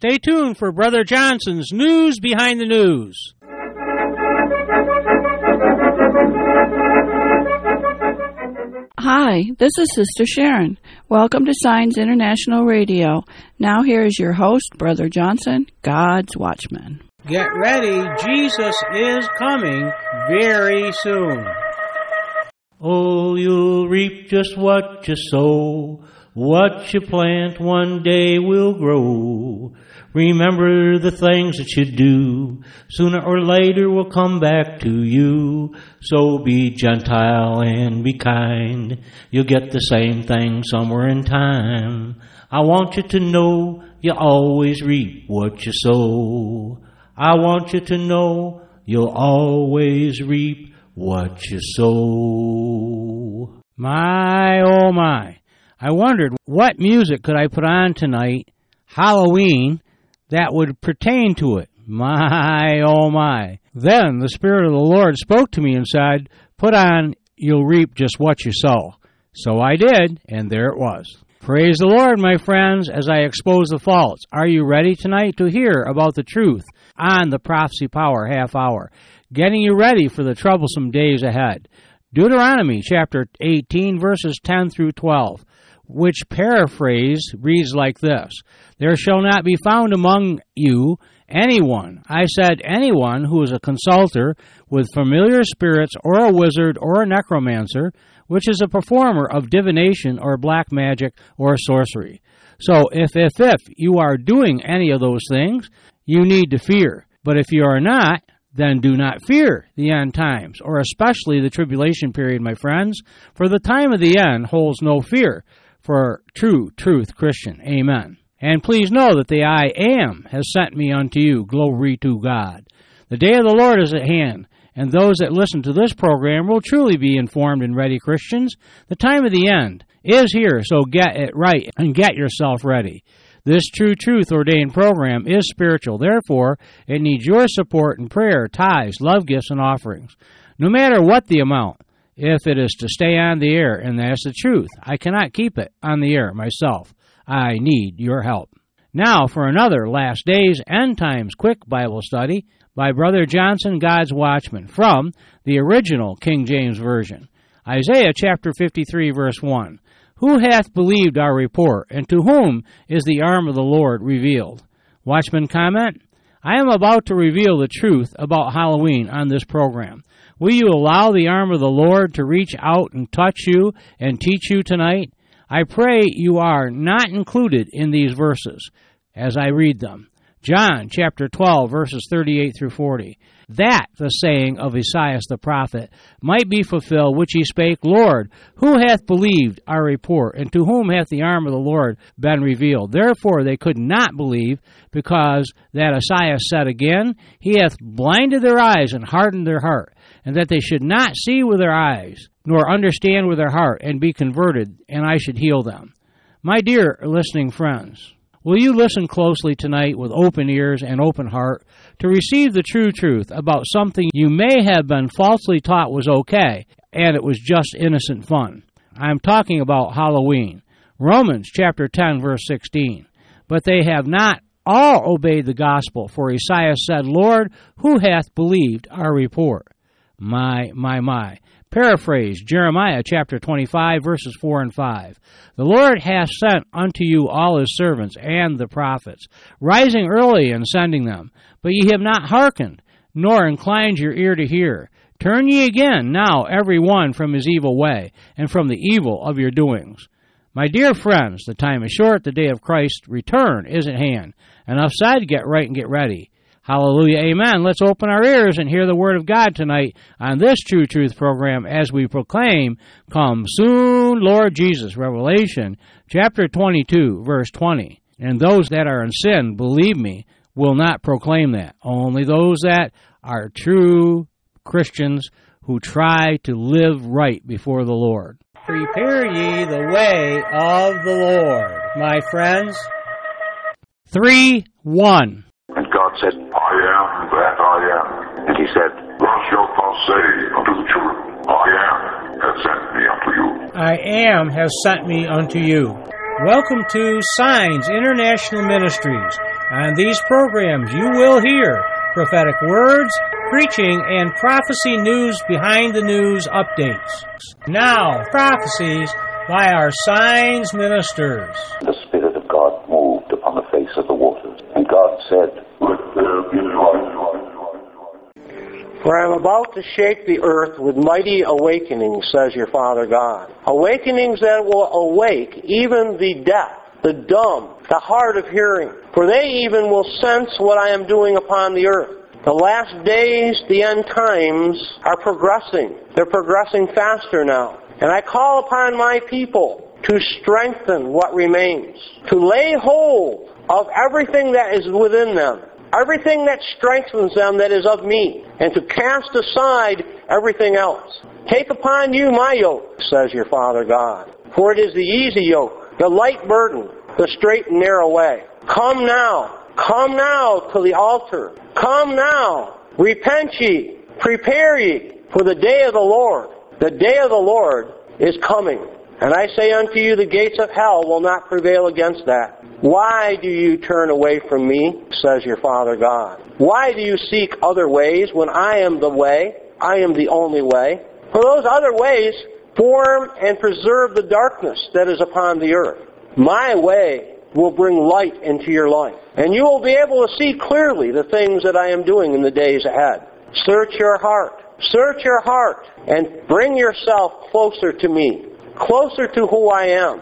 Stay tuned for Brother Johnson's News Behind the News. Hi, this is Sister Sharon. Welcome to Signs International Radio. Now here is your host, Brother Johnson, God's Watchman. Get ready, Jesus is coming very soon. Oh, you'll reap just what you sow. What you plant one day will grow. Remember the things that you do. Sooner or later will come back to you. So be gentle and be kind. You'll get the same thing somewhere in time. I want you to know you always reap what you sow. I want you to know you'll always reap what you sow. My, oh my. I wondered what music could I put on tonight, Halloween, that would pertain to it. My, oh my. Then the Spirit of the Lord spoke to me and said, put on You'll Reap Just What You Sow. So I did, and there it was. Praise the Lord, my friends, as I expose the faults. Are you ready tonight to hear about the truth on the Prophecy Power Half Hour, getting you ready for the troublesome days ahead? Deuteronomy chapter 18, verses 10 through 12. Which paraphrase reads like this: There shall not be found among you anyone, I said anyone, who is a consulter with familiar spirits, or a wizard, or a necromancer, which is a performer of divination, or black magic, or sorcery. So if you are doing any of those things, you need to fear. But if you are not, then do not fear the end times, or especially the tribulation period, my friends, for the time of the end holds no fear for true truth Christian. Amen. And please know that the I Am has sent me unto you. Glory to God. The day of the Lord is at hand, and those that listen to this program will truly be informed and ready Christians. The time of the end is here, so get it right and get yourself ready. This true truth ordained program is spiritual. Therefore, it needs your support and prayer, tithes, love gifts, and offerings. No matter what the amount, if it is to stay on the air, and that's the truth. I cannot keep it on the air myself. I need your help. Now for another Last Days End Times quick Bible study by Brother Johnson, God's Watchman, from the original King James Version. Isaiah chapter 53, verse 1. Who hath believed our report, and to whom is the arm of the Lord revealed? Watchman comment: I am about to reveal the truth about Halloween on this program. Will you allow the arm of the Lord to reach out and touch you and teach you tonight? I pray you are not included in these verses as I read them. John chapter 12, verses 38 through 40. That the saying of Esaias the prophet might be fulfilled, which he spake, Lord, who hath believed our report, and to whom hath the arm of the Lord been revealed? Therefore they could not believe, because that Esaias said again, He hath blinded their eyes and hardened their heart, and that they should not see with their eyes, nor understand with their heart, and be converted, and I should heal them. My dear listening friends, will you listen closely tonight with open ears and open heart to receive the true truth about something you may have been falsely taught was okay, and it was just innocent fun? I'm talking about Halloween. Romans chapter 10, verse 16. But they have not all obeyed the gospel, for Esaias said, Lord, who hath believed our report? My. Paraphrase, Jeremiah chapter 25, verses 4 and 5. The Lord hath sent unto you all his servants and the prophets, rising early and sending them. But ye have not hearkened, nor inclined your ear to hear. Turn ye again now every one from his evil way, and from the evil of your doings. My dear friends, the time is short, the day of Christ's return is at hand. Enough said, get right and get ready. Hallelujah, amen. Let's open our ears and hear the Word of God tonight on this True Truth program as we proclaim, Come soon, Lord Jesus. Revelation chapter 22, verse 20. And those that are in sin, believe me, will not proclaim that. Only those that are true Christians who try to live right before the Lord. Prepare ye the way of the Lord, my friends. 3:1. And God said, I am that I am. And he said, Thus shalt thou say unto the children, I am has sent me unto you. I am has sent me unto you. Welcome to Signs International Ministries, On these programs, you will hear prophetic words, preaching, and prophecy news behind the news updates. Now, prophecies by our signs ministers. The Spirit of God moved upon the face of the waters, and God said, "Let there be light." For I am about to shake the earth with mighty awakenings, says your Father God. Awakenings that will awake even the deaf, the dumb, the hard of hearing. For they even will sense what I am doing upon the earth. The last days, the end times, are progressing. They're progressing faster now. And I call upon my people to strengthen what remains, to lay hold of everything that is within them, everything that strengthens them that is of me, and to cast aside everything else. Take upon you my yoke, says your Father God. For it is the easy yoke, the light burden, the straight and narrow way. Come now to the altar. Come now, repent ye, prepare ye, for the day of the Lord. The day of the Lord is coming. And I say unto you, the gates of hell will not prevail against that. Why do you turn away from me, says your Father God? Why do you seek other ways when I am the way? I am the only way. For those other ways form and preserve the darkness that is upon the earth. My way will bring light into your life. And you will be able to see clearly the things that I am doing in the days ahead. Search your heart. Search your heart and bring yourself closer to me. Closer to who I am.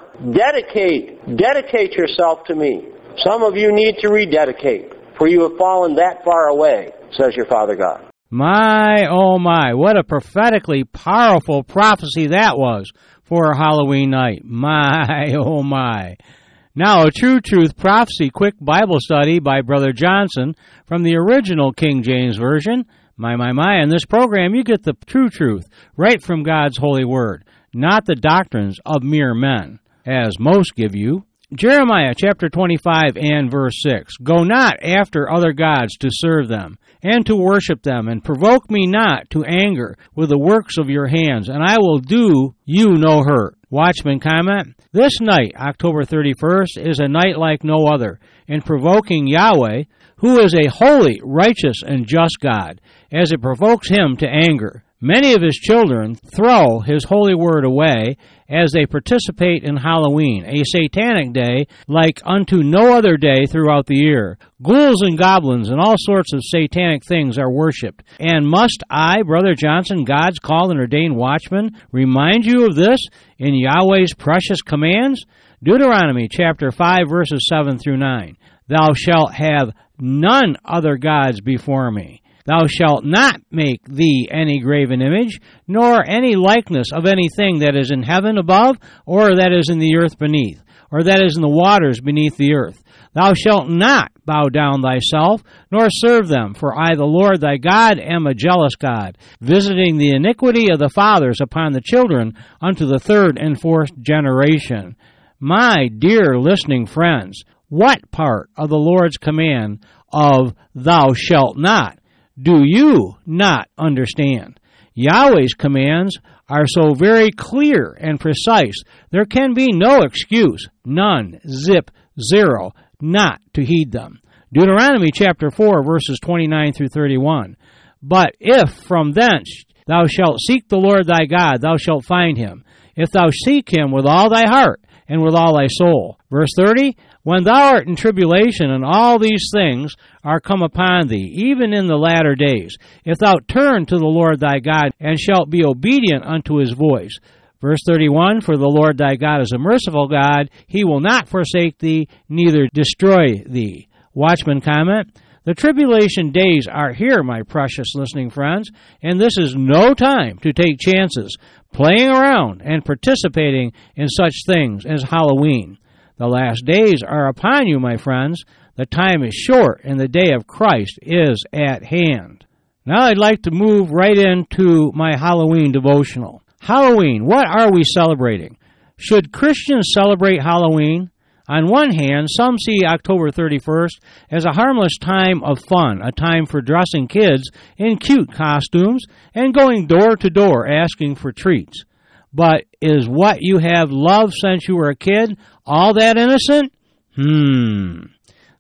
Dedicate yourself to me. Some of you need to rededicate, for you have fallen that far away, says your Father God. My, oh my, what a prophetically powerful prophecy that was for Halloween night. My, oh my. Now, a True Truth Prophecy Quick Bible Study by Brother Johnson from the original King James Version. My. In this program, you get the true truth right from God's holy word, not the doctrines of mere men, as most give you. Jeremiah chapter 25 and verse 6. Go not after other gods to serve them, and to worship them, and provoke me not to anger with the works of your hands, and I will do you no hurt. Watchman comment, this night, October 31st, is a night like no other, in provoking Yahweh, who is a holy, righteous, and just God, as it provokes him to anger. Many of his children throw his holy word away as they participate in Halloween, a satanic day like unto no other day throughout the year. Ghouls and goblins and all sorts of satanic things are worshipped. And must I, Brother Johnson, God's called and ordained watchman, remind you of this in Yahweh's precious commands? Deuteronomy chapter 5 verses 7 through 9. Thou shalt have none other gods before me. Thou shalt not make thee any graven image, nor any likeness of anything that is in heaven above, or that is in the earth beneath, or that is in the waters beneath the earth. Thou shalt not bow down thyself, nor serve them, for I, the Lord thy God, am a jealous God, visiting the iniquity of the fathers upon the children unto the third and fourth generation. My dear listening friends, what part of the Lord's command of thou shalt not do you not understand? Yahweh's commands are so very clear and precise, there can be no excuse, none, zip, zero, not to heed them. Deuteronomy chapter 4, verses 29 through 31. But if from thence thou shalt seek the Lord thy God, thou shalt find him, if thou seek him with all thy heart and with all thy soul. Verse 30, when thou art in tribulation, and all these things are come upon thee, even in the latter days, if thou turn to the Lord thy God, and shalt be obedient unto his voice. Verse 31, for the Lord thy God is a merciful God, he will not forsake thee, neither destroy thee. Watchman comment, the tribulation days are here, my precious listening friends, and this is no time to take chances, playing around and participating in such things as Halloween. The last days are upon you, my friends. The time is short, and the day of Christ is at hand. Now I'd like to move right into my Halloween devotional. Halloween, what are we celebrating? Should Christians celebrate Halloween? On one hand, some see October 31st as a harmless time of fun, a time for dressing kids in cute costumes and going door to door asking for treats. But is what you have loved since you were a kid all that innocent?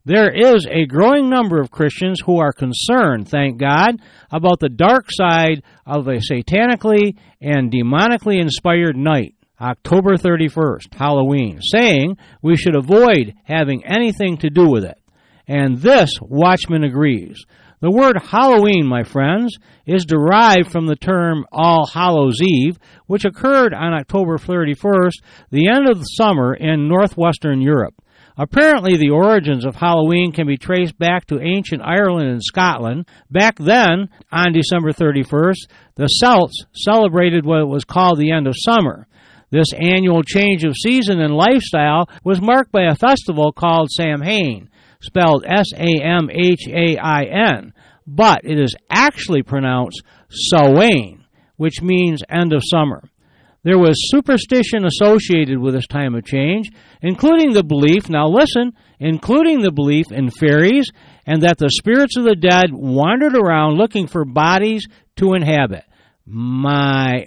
There is a growing number of Christians who are concerned, thank God, about the dark side of a satanically and demonically inspired night, October 31st, Halloween, saying we should avoid having anything to do with it. And this Watchman agrees. The word Halloween, my friends, is derived from the term All Hallows Eve, which occurred on October 31st, the end of the summer in northwestern Europe. Apparently, the origins of Halloween can be traced back to ancient Ireland and Scotland. Back then, on December 31st, the Celts celebrated what was called the end of summer. This annual change of season and lifestyle was marked by a festival called Samhain, spelled Samhain, but it is actually pronounced Samhain, which means end of summer. There was superstition associated with this time of change, including the belief, now listen, including the belief in fairies and that the spirits of the dead wandered around looking for bodies to inhabit. My.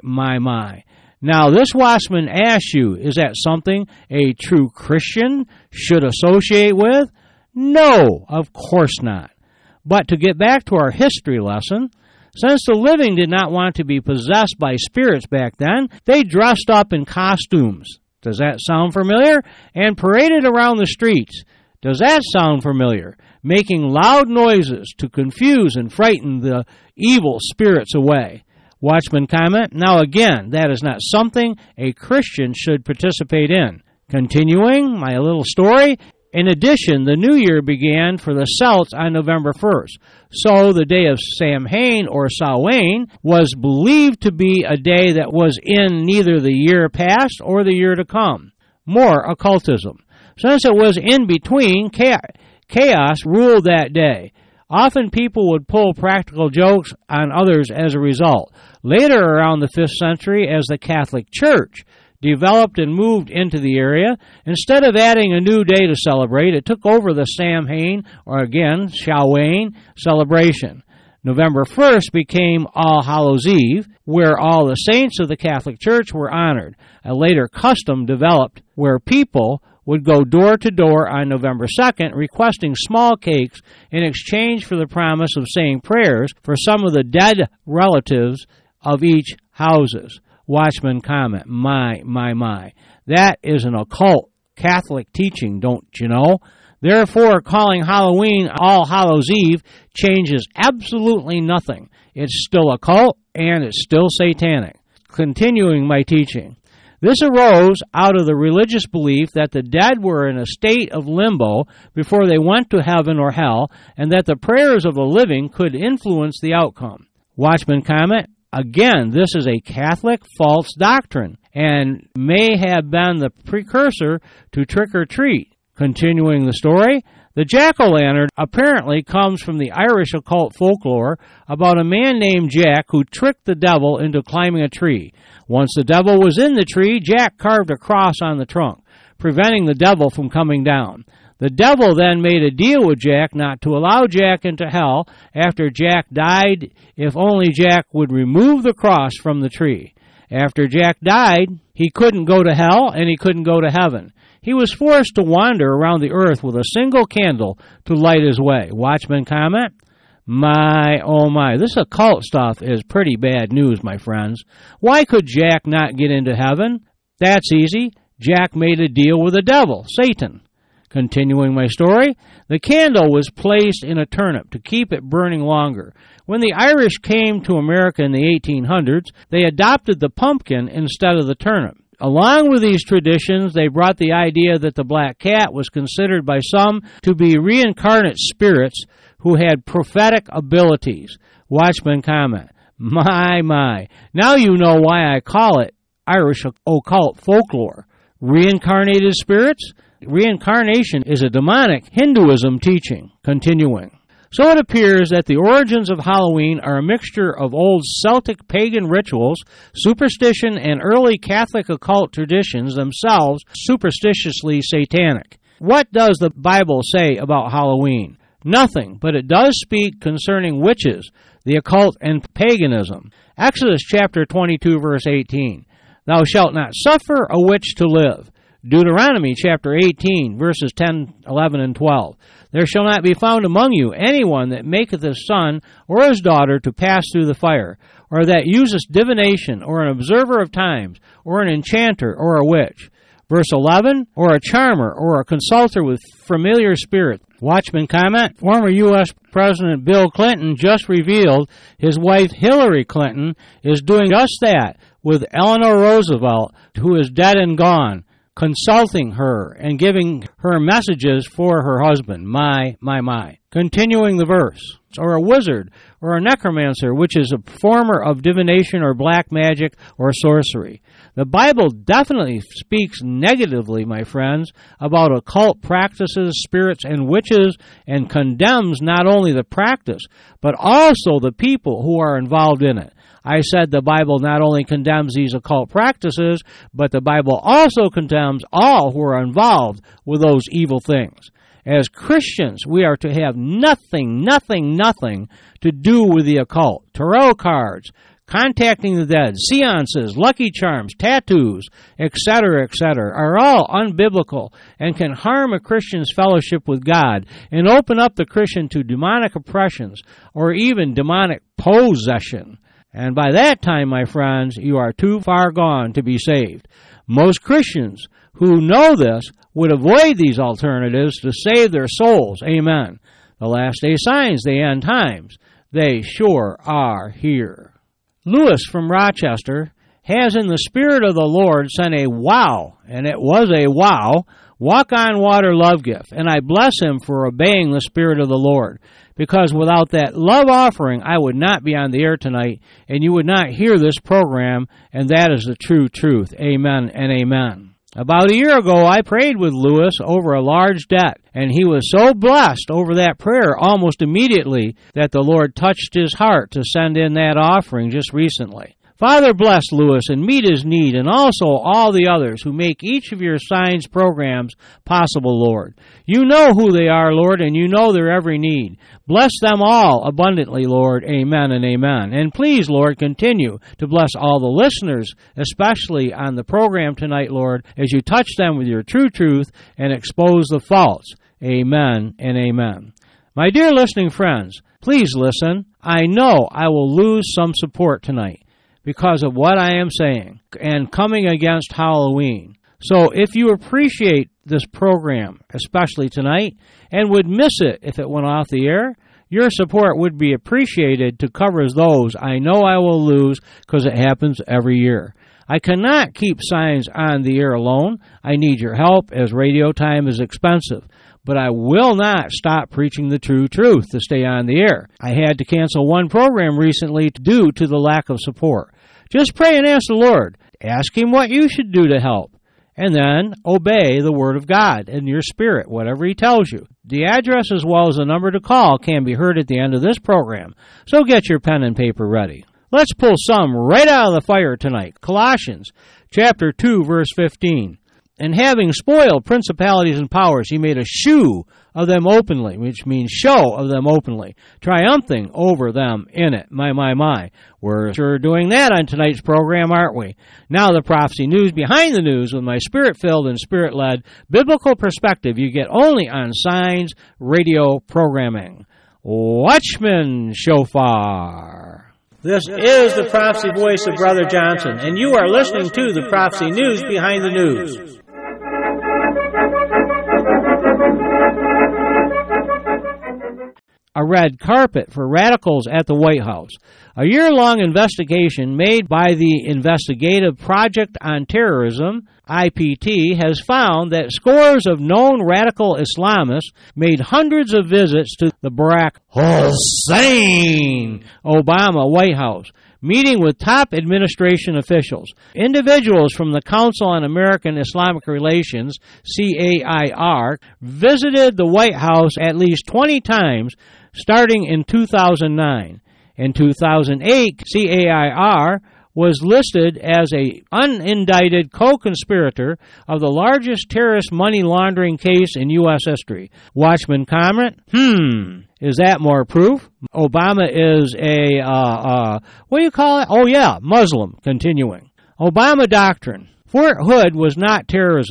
Now, this Watchman asks you, is that something a true Christian should associate with? No, of course not. But to get back to our history lesson, since the living did not want to be possessed by spirits back then, they dressed up in costumes. Does that sound familiar? And paraded around the streets. Does that sound familiar? Making loud noises to confuse and frighten the evil spirits away. Watchman comment, now again, that is not something a Christian should participate in. Continuing my little story, in addition, the new year began for the Celts on November 1st. So the day of Samhain or Samhain was believed to be a day that was in neither the year past or the year to come. More occultism. Since it was in between, chaos ruled that day. Often people would pull practical jokes on others as a result. Later, around the 5th century, as the Catholic Church developed and moved into the area, instead of adding a new day to celebrate, it took over the Samhain, or again, Samhain celebration. November 1st became All Hallows Eve, where all the saints of the Catholic Church were honored. A later custom developed where people would go door to door on November 2nd requesting small cakes in exchange for the promise of saying prayers for some of the dead relatives of each houses. Watchman comment, my. That is an occult Catholic teaching, don't you know? Therefore, calling Halloween All Hallows Eve changes absolutely nothing. It's still occult, and it's still satanic. Continuing my teaching. This arose out of the religious belief that the dead were in a state of limbo before they went to heaven or hell, and that the prayers of the living could influence the outcome. Watchman comment, again, this is a Catholic false doctrine and may have been the precursor to trick-or-treat. Continuing the story, the jack-o'-lantern apparently comes from the Irish occult folklore about a man named Jack who tricked the devil into climbing a tree. Once the devil was in the tree, Jack carved a cross on the trunk, preventing the devil from coming down. The devil then made a deal with Jack not to allow Jack into hell after Jack died if only Jack would remove the cross from the tree. After Jack died, he couldn't go to hell and he couldn't go to heaven. He was forced to wander around the earth with a single candle to light his way. Watchman comment, my, oh my, this occult stuff is pretty bad news, my friends. Why could Jack not get into heaven? That's easy. Jack made a deal with the devil, Satan. Continuing my story, the candle was placed in a turnip to keep it burning longer. When the Irish came to America in the 1800s, they adopted the pumpkin instead of the turnip. Along with these traditions, they brought the idea that the black cat was considered by some to be reincarnate spirits who had prophetic abilities. Watchman comment, my. Now you know why I call it Irish occult folklore. Reincarnated spirits? Reincarnation is a demonic Hinduism teaching. Continuing. So it appears that the origins of Halloween are a mixture of old Celtic pagan rituals, superstition, and early Catholic occult traditions, themselves superstitiously satanic. What does the Bible say about Halloween? Nothing, but it does speak concerning witches, the occult, and paganism. Exodus chapter 22, verse 18. Thou shalt not suffer a witch to live. Deuteronomy chapter 18, verses 10, 11, and 12. There shall not be found among you anyone that maketh his son or his daughter to pass through the fire, or that useth divination, or an observer of times, or an enchanter, or a witch. Verse 11, or a charmer, or a consulter with familiar spirit. Watchman comment, former U.S. President Bill Clinton just revealed his wife Hillary Clinton is doing just that with Eleanor Roosevelt, who is dead and gone, consulting her and giving her messages for her husband. My. Continuing the verse, or a wizard, or a necromancer, which is a performer of divination or black magic or sorcery. The Bible definitely speaks negatively, my friends, about occult practices, spirits, and witches, and condemns not only the practice, but also the people who are involved in it. I said the Bible not only condemns these occult practices, but the Bible also condemns all who are involved with those evil things. As Christians, we are to have nothing to do with the occult. Tarot cards, contacting the dead, seances, lucky charms, tattoos, etc., are all unbiblical and can harm a Christian's fellowship with God and open up the Christian to demonic oppressions or even demonic possession. And by that time, my friends, you are too far gone to be saved. Most Christians who know this would avoid these alternatives to save their souls. Amen. The last day signs, the end times, they sure are here. Lewis from Rochester has in the Spirit of the Lord sent a wow, and it was a wow, walk on water love gift, and I bless him for obeying the Spirit of the Lord, because without that love offering, I would not be on the air tonight, and you would not hear this program, and that is the true truth. Amen and amen. About a year ago, I prayed with Lewis over a large debt, and he was so blessed over that prayer almost immediately that the Lord touched his heart to send in that offering just recently. Father, bless Lewis and meet his need, and also all the others who make each of your signs programs possible, Lord. You know who they are, Lord, and you know their every need. Bless them all abundantly, Lord. Amen and amen. And please, Lord, continue to bless all the listeners, especially on the program tonight, Lord, as you touch them with your true truth and expose the false. Amen and amen. My dear listening friends, please listen. I know I will lose some support tonight because of what I am saying and coming against Halloween. So if you appreciate this program, especially tonight, and would miss it if it went off the air, your support would be appreciated to cover those I know I will lose because it happens every year. I cannot keep signs on the air alone. I need your help as radio time is expensive. But I will not stop preaching the true truth to stay on the air. I had to cancel one program recently due to the lack of support. Just pray and ask the Lord. Ask Him what you should do to help. And then obey the Word of God in your spirit, whatever He tells you. The address as well as the number to call can be heard at the end of this program. So get your pen and paper ready. Let's pull some right out of the fire tonight. Colossians chapter 2, verse 15. And having spoiled principalities and powers, he made a shew of them openly, which means show of them openly, triumphing over them in it. My. We're sure doing that on tonight's program, aren't we? Now the prophecy news behind the news with my spirit-filled and spirit-led biblical perspective you get only on Signs Radio programming. Watchman Shofar. This is the prophecy voice of Brother Johnson, and you are listening to the prophecy news behind the news. A red carpet for radicals at the White House. A year-long investigation made by the Investigative Project on Terrorism, IPT, has found that scores of known radical Islamists made hundreds of visits to the Barack Hussein Obama White House, meeting with top administration officials. Individuals from the Council on American Islamic Relations, CAIR, visited the White House at least 20 times starting in 2009. In 2008, CAIR was listed as an unindicted co-conspirator of the largest terrorist money laundering case in U.S. history. Watchman comment, is that more proof? Obama is a, what do you call it? Oh yeah, Muslim. Continuing. Obama doctrine. Fort Hood was not terrorism.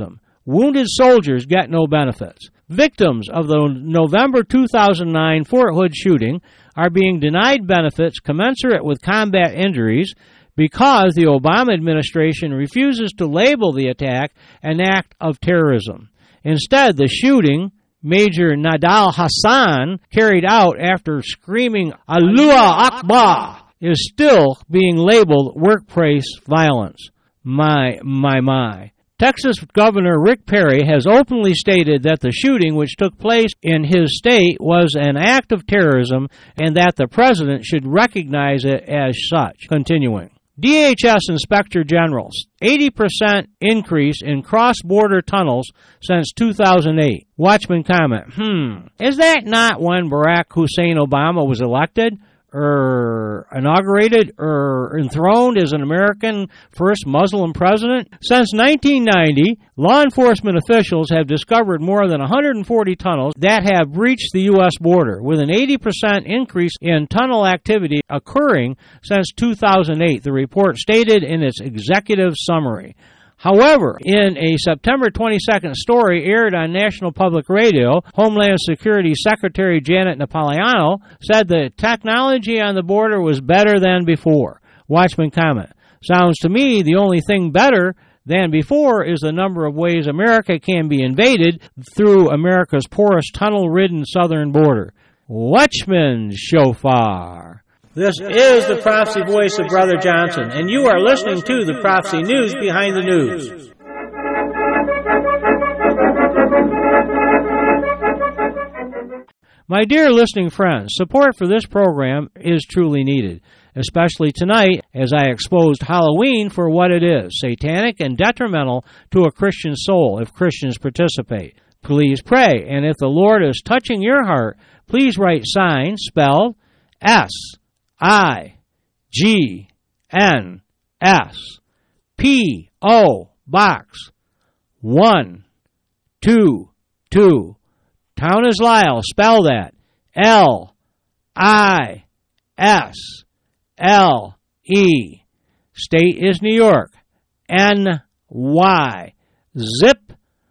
Wounded soldiers get no benefits. Victims of the November 2009 Fort Hood shooting are being denied benefits commensurate with combat injuries because the Obama administration refuses to label the attack an act of terrorism. Instead, the shooting, Major Nadal Hassan carried out after screaming Allahu Akbar, is still being labeled workplace violence. My. Texas Governor Rick Perry has openly stated that the shooting which took place in his state was an act of terrorism and that the president should recognize it as such. Continuing. DHS Inspector General's 80% increase in cross-border tunnels since 2008. Watchman comment, is that not when Barack Hussein Obama was elected, inaugurated, enthroned as an American first Muslim president? Since 1990, law enforcement officials have discovered more than 140 tunnels that have breached the U.S. border, with an 80% increase in tunnel activity occurring since 2008, the report stated in its executive summary. However, in a September 22nd story aired on National Public Radio, Homeland Security Secretary Janet Napolitano said the technology on the border was better than before. Watchman comment, sounds to me the only thing better than before is the number of ways America can be invaded through America's porous tunnel-ridden southern border. Watchman Shofar. This is the Prophecy Voice of Brother Johnson, and you are listening to the Prophecy News Behind the News. My dear listening friends, support for this program is truly needed, especially tonight as I exposed Halloween for what it is, satanic and detrimental to a Christian soul if Christians participate. Please pray, and if the Lord is touching your heart, please write sign spelled S-I-G-N-S P.O. Box 122. Town is Lisle. Spell that. L-I-S-L-E. State is New York. N-Y. Zip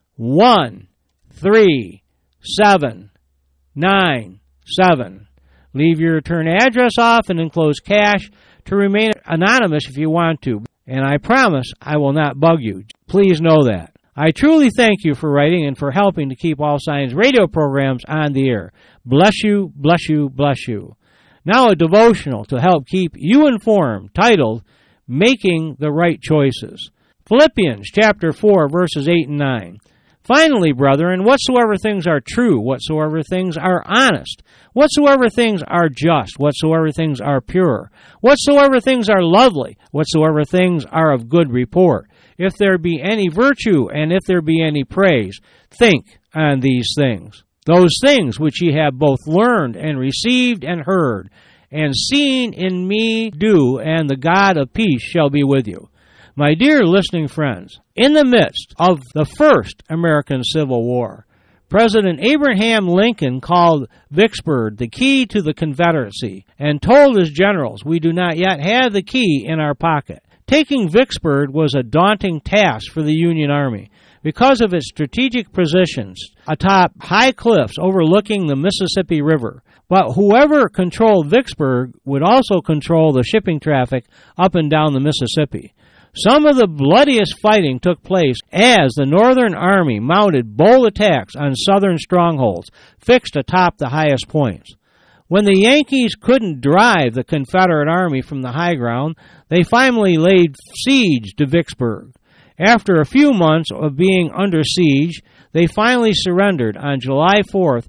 13797. Leave your return address off and enclose cash to remain anonymous if you want to. And I promise I will not bug you. Please know that. I truly thank you for writing and for helping to keep All Signs radio programs on the air. Bless you, bless you, bless you. Now a devotional to help keep you informed, titled, Making the Right Choices. Philippians chapter 4, verses 8 and 9. Finally, brethren, whatsoever things are true, whatsoever things are honest, whatsoever things are just, whatsoever things are pure, whatsoever things are lovely, whatsoever things are of good report, if there be any virtue and if there be any praise, think on these things. Those things which ye have both learned and received and heard, and seen in me do, and the God of peace shall be with you. My dear listening friends, in the midst of the first American Civil War, President Abraham Lincoln called Vicksburg the key to the Confederacy and told his generals, we do not yet have the key in our pocket. Taking Vicksburg was a daunting task for the Union Army because of its strategic positions atop high cliffs overlooking the Mississippi River. But whoever controlled Vicksburg would also control the shipping traffic up and down the Mississippi. Some of the bloodiest fighting took place as the Northern Army mounted bold attacks on Southern strongholds fixed atop the highest points. When the Yankees couldn't drive the Confederate Army from the high ground, they finally laid siege to Vicksburg. After a few months of being under siege, they finally surrendered on July 4th,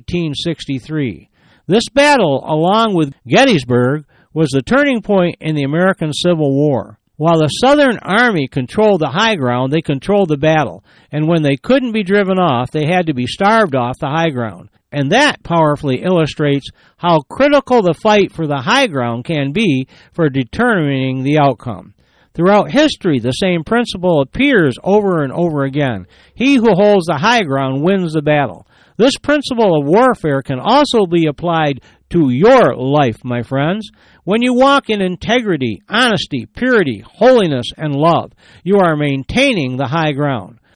1863. This battle, along with Gettysburg, was the turning point in the American Civil War. While the Southern Army controlled the high ground, they controlled the battle, and when they couldn't be driven off, they had to be starved off the high ground. And that powerfully illustrates how critical the fight for the high ground can be for determining the outcome. Throughout history, the same principle appears over and over again. He who holds the high ground wins the battle. This principle of warfare can also be applied to your life, my friends. When you walk in integrity, honesty, purity, holiness, and love, you are maintaining the high ground.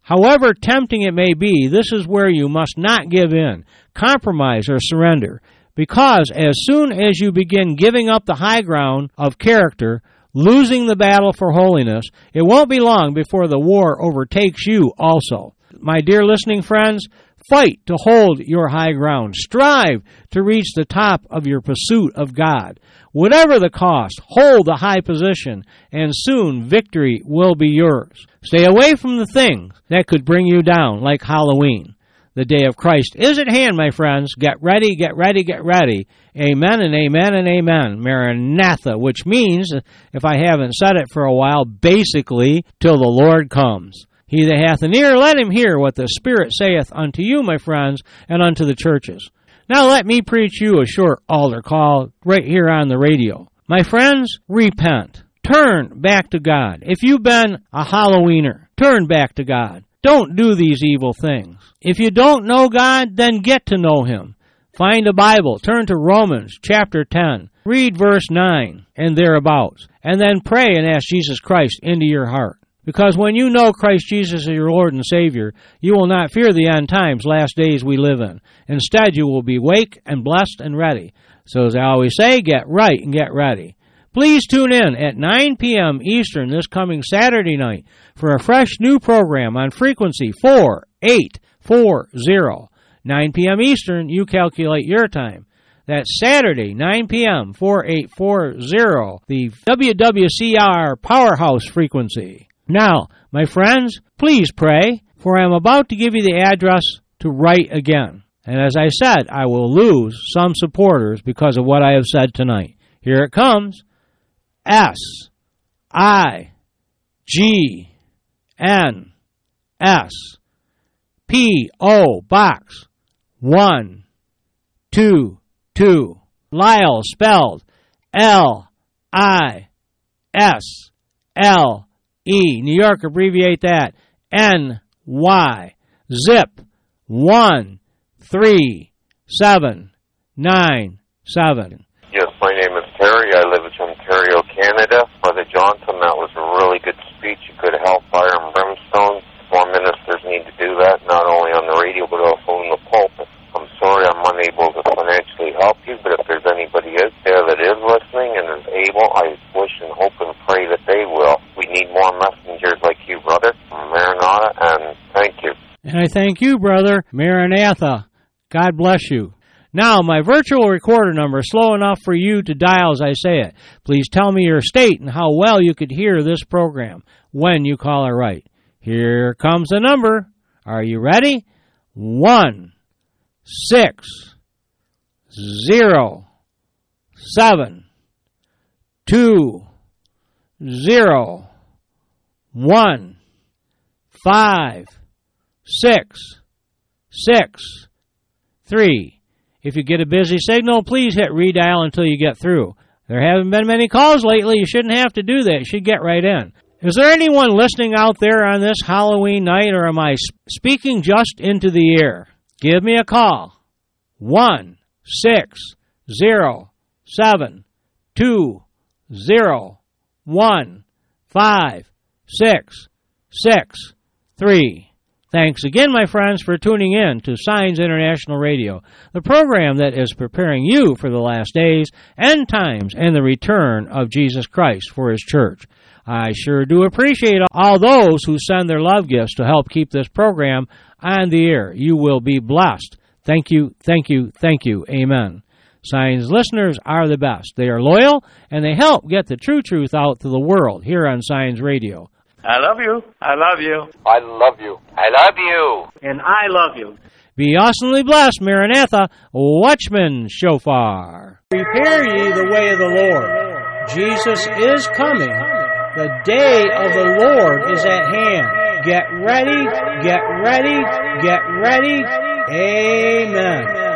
However tempting it may be, this is where you must not give in, compromise, or surrender. Because as soon as you begin giving up the high ground of character, losing the battle for holiness, it won't be long before the war overtakes you also. My dear listening friends, fight to hold your high ground. Strive to reach the top of your pursuit of God. Whatever the cost, hold the high position, and soon victory will be yours. Stay away from the things that could bring you down, like Halloween. The day of Christ is at hand, my friends. Get ready, get ready, get ready. Amen and amen and amen. Maranatha, which means, if I haven't said it for a while, basically, till the Lord comes. He that hath an ear, let him hear what the Spirit saith unto you, my friends, and unto the churches. Now let me preach you a short altar call right here on the radio. My friends, repent. Turn back to God. If you've been a Halloweener, turn back to God. Don't do these evil things. If you don't know God, then get to know Him. Find a Bible. Turn to Romans chapter 10. Read verse 9 and thereabouts. And then pray and ask Jesus Christ into your heart. Because when you know Christ Jesus is your Lord and Savior, you will not fear the end times, last days we live in. Instead, you will be awake and blessed and ready. So as I always say, get right and get ready. Please tune in at 9 p.m. Eastern this coming Saturday night for a fresh new program on frequency 4840. 9 p.m. Eastern, you calculate your time. That's Saturday, 9 p.m., 4840, the WWCR Powerhouse frequency. Now, my friends, please pray, for I am about to give you the address to write again. And as I said, I will lose some supporters because of what I have said tonight. Here it comes. S-I-G-N-S P.O. Box 122. Lyle spelled L-I-S-L-E. New York, abbreviate that. N-Y. Zip 13797. Yes, my name is Terry. I live in Ontario, Canada. Brother Johnson, that was a really good speech. You could help fire and brimstone. More ministers need to do that, not only on the radio, but also in the pulpit. I'm sorry I'm unable to financially help you, but if there's anybody out there that is listening and is able, I wish and hope and pray that they will. We need more messengers like you, brother. Maranatha, and thank you. And I thank you, brother. Maranatha. God bless you. Now, my virtual recorder number is slow enough for you to dial as I say it. Please tell me your state and how well you could hear this program when you call it right. Here comes the number. Are you ready? 1-6-0-7-2-0-1-5-6-6-3. If you get a busy signal, please hit redial until you get through. There haven't been many calls lately. You shouldn't have to do that. You should get right in. Is there anyone listening out there on this Halloween night, or am I speaking just into the air? Give me a call. 1-6-0-7-2-0-1-5-6-6-3. Thanks again, my friends, for tuning in to Signs International Radio, the program that is preparing you for the last days, end times, and the return of Jesus Christ for His church. I sure do appreciate all those who send their love gifts to help keep this program on the air. You will be blessed. Thank you, thank you, thank you. Amen. Signs listeners are the best. They are loyal, and they help get the true truth out to the world here on Signs Radio. I love you. I love you. I love you. I love you. And I love you. Be awesomely blessed, Maranatha, Watchman Shofar. Prepare ye the way of the Lord. Jesus is coming. The day of the Lord is at hand. Get ready, get ready, get ready. Amen.